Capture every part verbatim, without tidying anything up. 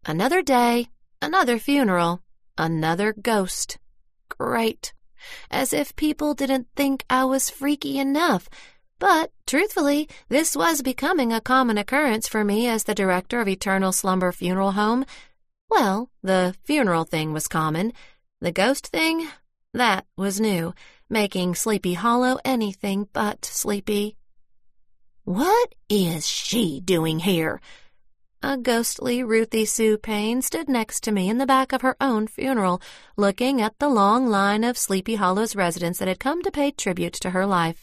Another day, another funeral, another ghost. Great. As if people didn't think I was freaky enough. But, truthfully, this was becoming a common occurrence for me as the director of Eternal Slumber Funeral Home. Well, the funeral thing was common. The ghost thing? That was new, making Sleepy Hollow anything but sleepy. "What is she doing here?" A ghostly Ruthie Sue Payne stood next to me in the back of her own funeral, looking at the long line of Sleepy Hollow's residents that had come to pay tribute to her life.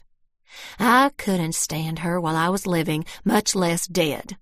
I couldn't stand her while I was living, much less dead.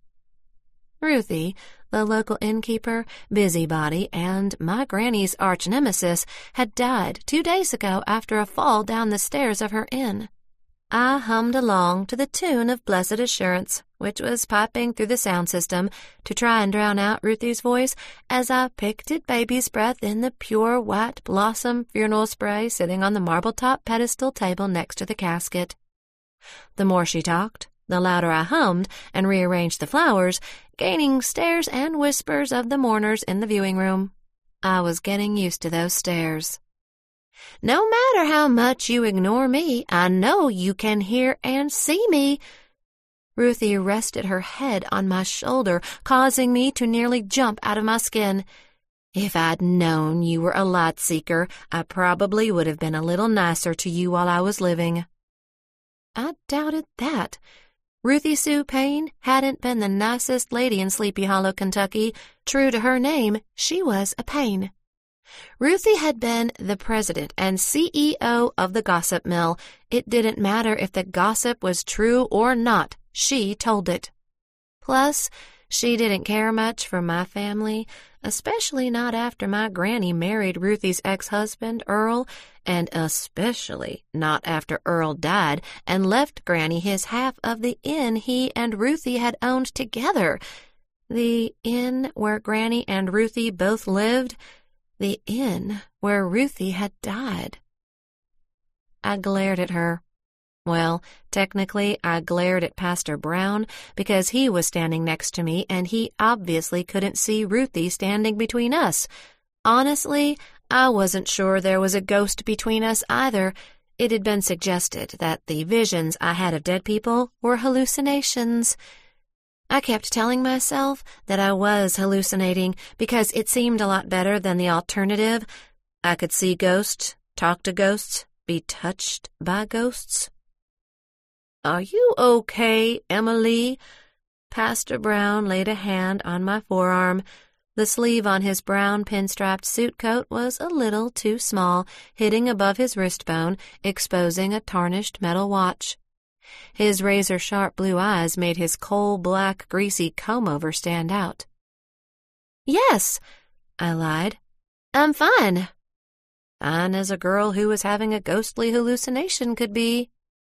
Ruthie, the local innkeeper, busybody, and my granny's arch-nemesis, had died two days ago after a fall down the stairs of her inn. I hummed along to the tune of Blessed Assurance, which was piping through the sound system, to try and drown out Ruthie's voice as I picked at baby's breath in the pure white blossom funeral spray sitting on the marble-top pedestal table next to the casket. The more she talked, the louder I hummed and rearranged the flowers, gaining stares and whispers of the mourners in the viewing room. I was getting used to those stares. "No matter how much you ignore me, I know you can hear and see me." Ruthie rested her head on my shoulder, causing me to nearly jump out of my skin. "If I'd known you were a light seeker, I probably would have been a little nicer to you while I was living." I doubted that. Ruthie Sue Payne hadn't been the nicest lady in Sleepy Hollow, Kentucky. True to her name, she was a pain. Ruthie had been the president and C E O of the gossip mill. It didn't matter if the gossip was true or not. She told it. Plus, she didn't care much for my family, especially not after my granny married Ruthie's ex-husband, Earl, and especially not after Earl died and left Granny his half of the inn he and Ruthie had owned together. The inn where Granny and Ruthie both lived, the inn where Ruthie had died. I glared at her. Well, technically, I glared at Pastor Brown because he was standing next to me and he obviously couldn't see Ruthie standing between us. Honestly, I wasn't sure there was a ghost between us either. It had been suggested that the visions I had of dead people were hallucinations. I kept telling myself that I was hallucinating because it seemed a lot better than the alternative. I could see ghosts, talk to ghosts, be touched by ghosts. "Are you okay, Emily?" Pastor Brown laid a hand on my forearm. The sleeve on his brown pinstriped suit coat was a little too small, hitting above his wrist bone, exposing a tarnished metal watch. His razor-sharp blue eyes made his coal-black, greasy comb-over stand out. "Yes," I lied. "I'm fine." Fine as a girl who was having a ghostly hallucination could be.